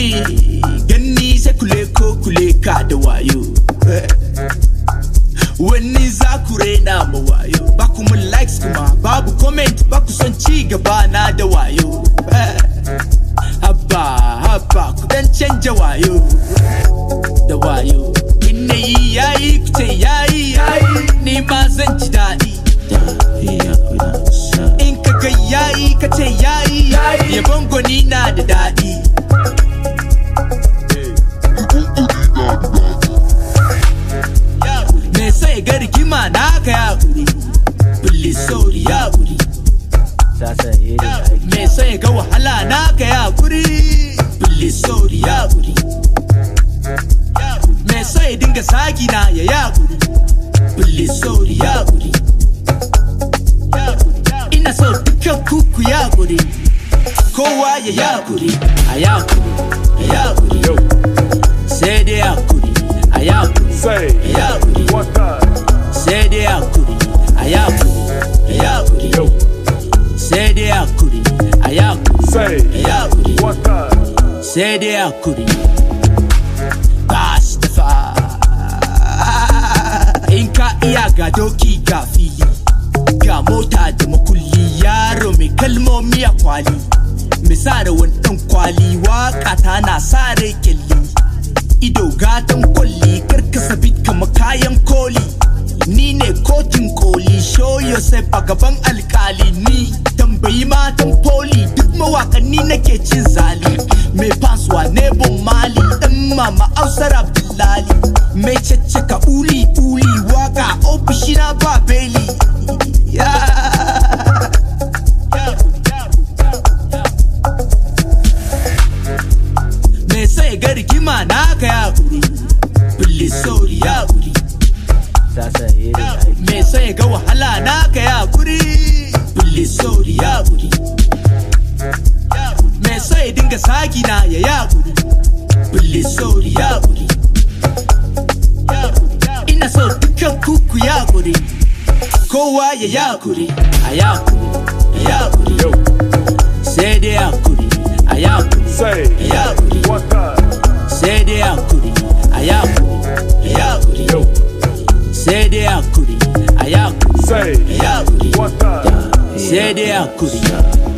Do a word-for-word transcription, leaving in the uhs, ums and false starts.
ganni ganni sai kule ko kule ka da wayo wani za ku rena ma wayo ba ku mun likes kuma babu comment ba ku son ci gaba na da wayo habba habba ku dan canja wayo da wayo inna yi yayi ku ce yayi ni ma zan ji daɗi in ka ga yayi ka ce yayi yabon gwani na da daɗi me sai ga rigima na ka ya guri bulli sauri ya guri me sai ga wahala na ka ya guri bulli sauri ya guri me sai dinga sagi na ya ya guri bulli sauri ya guri ina so dukkan kuku ya guri kowa ya ya guri a ya guri a ya guri sai dai ya guri a ya guri a ya guri sai dai ya guri a ya guri a ya guri sai dai ya guri a ya guri a ya guri sai dai ya guri ba shi da fa in ka iya ga doki ga fili ga mota da makulli yaro mai kalmomi a kwali mai sa da wani dan kwali waka ta na sa rai kyalli ido gatan kwalli karkasa bit kama kayan koli ni ne kotun koli show yourself a gaban alkali ni tambayi matan poli duk mawakanni nake cin zali mai fanswa nebon mali dan mama ausar abdullali mai caccaka uli uli waka ofishina ba beli me sai ga rigima na ka ya guri bulli sauri ya guri me sai ga wahala na ka ya guri bulli sauri ya guri me sai dinga sagi na ya ya guri bulli sauri ya guri ina so dukkan kuku ya guri kowa ya ya guri a ya guri a ya guri sai dai ya guri a ya guri a ya guri sai dai ya guri a ya guri a ya guri sai dai ya guri a ya guri a ya guri sai dai ya guri